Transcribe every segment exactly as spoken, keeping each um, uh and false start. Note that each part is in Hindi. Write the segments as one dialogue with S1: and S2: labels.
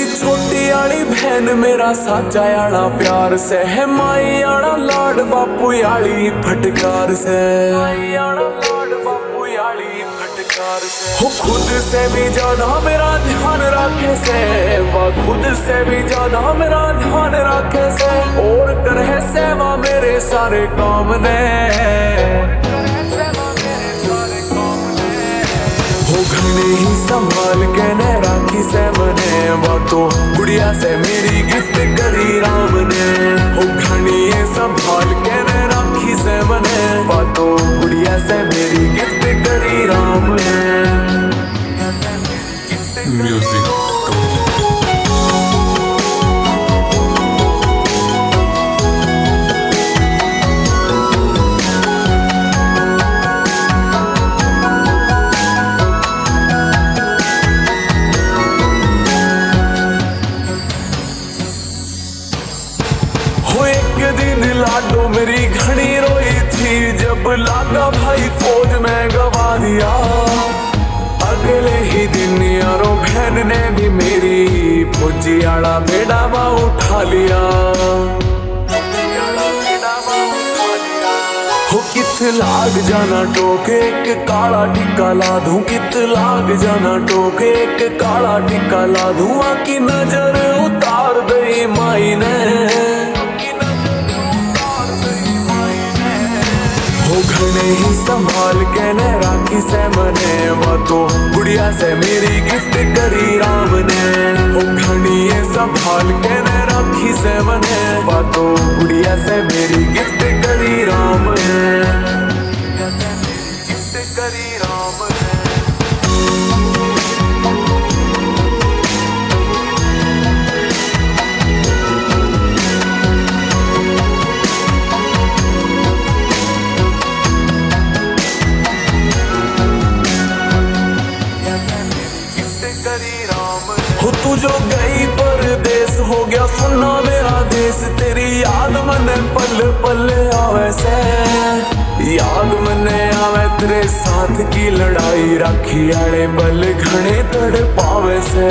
S1: छोटी आली बहन मेरा साचा आला प्यार से है, माई आला लाड बापू आली फटकार से, माई आला लाड बापू आली फटकार से। हो खुद से भी ज्यादा मेरा ध्यान रखे से, वह खुद से भी ज्यादा मेरा ध्यान रखे से, और करे सेवा मेरे सारे काम ने, हो घने ही संभाल के ने राखी से मने, वो तो गुड़िया से मेरी गिफ्ट करी राम ने। हो घनी ही संभाल के ने राखी से मने, वो तो गुड़िया से मेरी गिफ्ट करी राम ने। म्यूजिक लाडो मेरी घनी रोई थी, जब लागा भाई फौज में गवा दिया। अगले ही दिन यारो बहन ने भी मेरी फौजी आला बेडावा उठा लिया। हो कित लाग जाना टोके एक काला टिक्का ला दूं, कित लाग जाना टोके एक काला टिक्का ला दूं, आकी नजर उतार दई माई ने। हो घने ही संभाल के ने राखी से मने, वो तो गुड़िया से मेरी गिफ्ट करी राम ने। हो घनी ही संभाल के ने राखी से मने, वो तो गुड़िया से मेरी गिफ्ट करी राम ने, गिफ्ट करी राम ने। हो तू जो गई परदेस हो गया सुना मेरा देश, तेरी याद मने पल पल आवे से, याद मने आवे तेरे साथ की लड़ाई, राखी आले बल घने तड़ पावे से।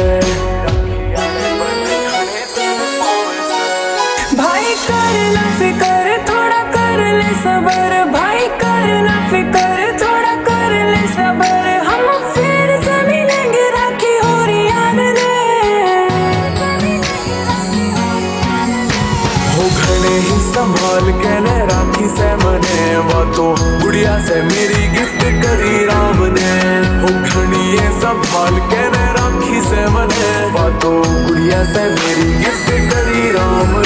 S2: भाई कर ना फिकर थोड़ा कर ले सबर, भाई कर ना फिकर थोड़ा कर ले सबर, हम फिर से मिलेंगे राखी हो रही याद ने।
S1: हो घने ही संभाल के ने राखी से मने, वो तो गुड़िया से मेरी गिफ्ट करी राम ने। हो घनी ही संभाल के ने राखी से मने, वो तो गुड़िया से मेरी गिफ्ट करी राम।